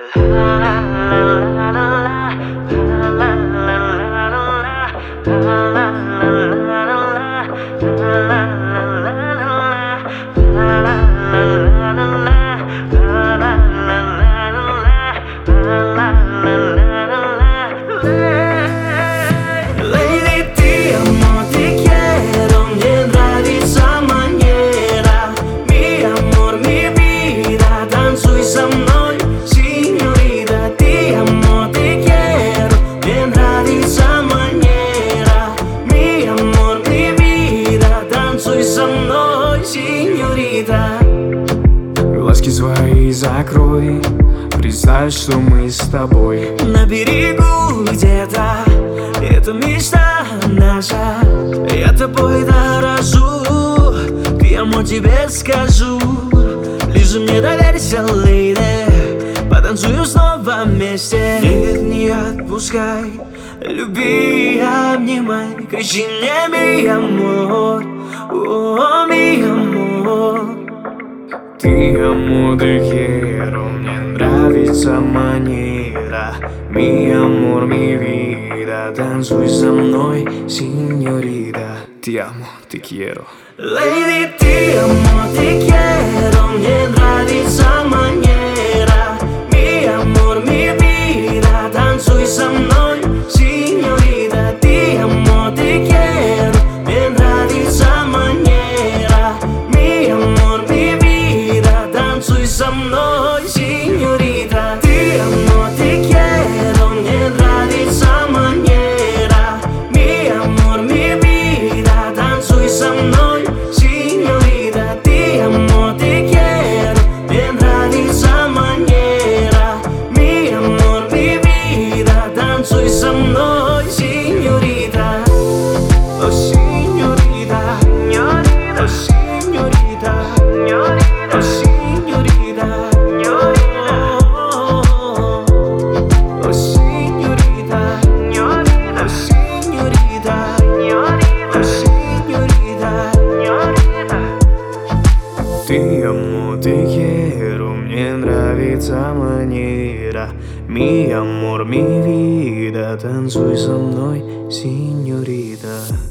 Глазки свои закрой, представь, что мы с тобой на берегу где-то. Это мечта наша, я тобой дорожу. Прямо тебе скажу, лишь мне доверься, леди. Потанцуем снова вместе. Нет, не отпускай, люби, обнимай. Кричи мне, mi amor, oh, mi amor. Ты amo te quiero, мне нравится манера. Mi amor, mi vida, танцуй со мной, сеньорита. Te amo, te quiero. Lady, te amo, te quiero, мне нравится манера. Mi amor, mi vida, танцуй со мной, сеньорита. Te amo, te quiero, мне нравится манера. Mi amor, mi vida, танцуй со мной, сеньорита. Te amo, te quiero, мне нравится манера. Mi amor, mi vida, танцуй со мной, сеньорита. Te amo, te quiero, мне нравится манера. Mi amor, mi vida, танцуй со мной, сеньорита. О, сеньорита, о, сеньорита, о, сеньорита, о, сеньорита, о, сеньорита, о, сеньорита. Te amo, te quiero, мне нравится манера. Mi amor, mi vida, танцуй со мной, сеньорита.